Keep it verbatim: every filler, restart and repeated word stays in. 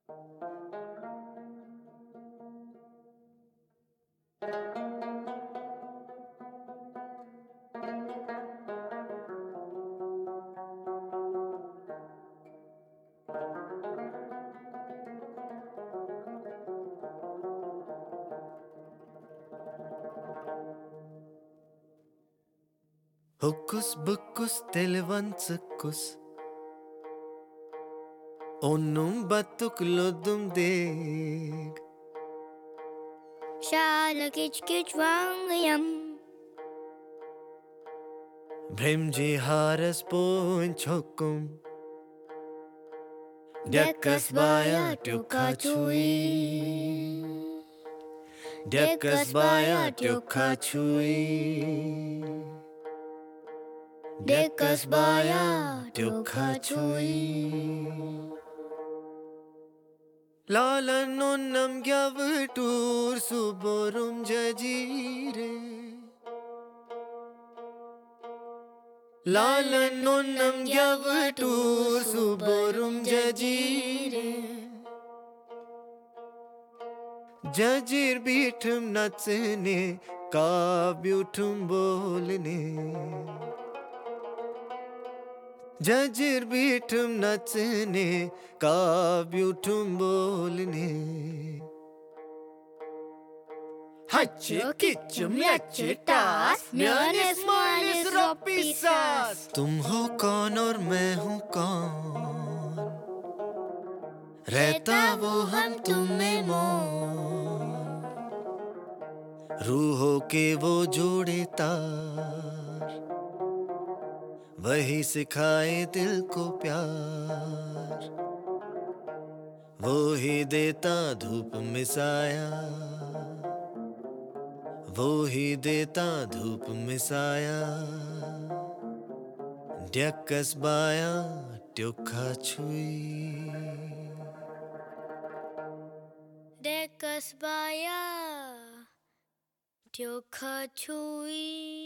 Hocus bucus televancus Onum batuk lodum deg Shala kich kich wangayam Brimji haras ponchokum Dekas baya tukha chui Dekas baya tukha chui Dekas baya tukha chui Lalanonnam gyavatur suborum jajire Lalanonnam gyavatur suborum jajire Jajir bitum natsne kavyutum bolne Jajir bitum natsne kavyutum bolne Hacche kitchum yache tas Mjönes moines ropisas तुम हो कौन और मैं हूँ कौन रहता वो हम तुम में मौन रूहों के वो जोड़े तार वही सिखाए दिल को प्यार वो ही देता धूप में साया वो ही देता धूप में साया Dekas baya tukha chui Dekas baya tukha chui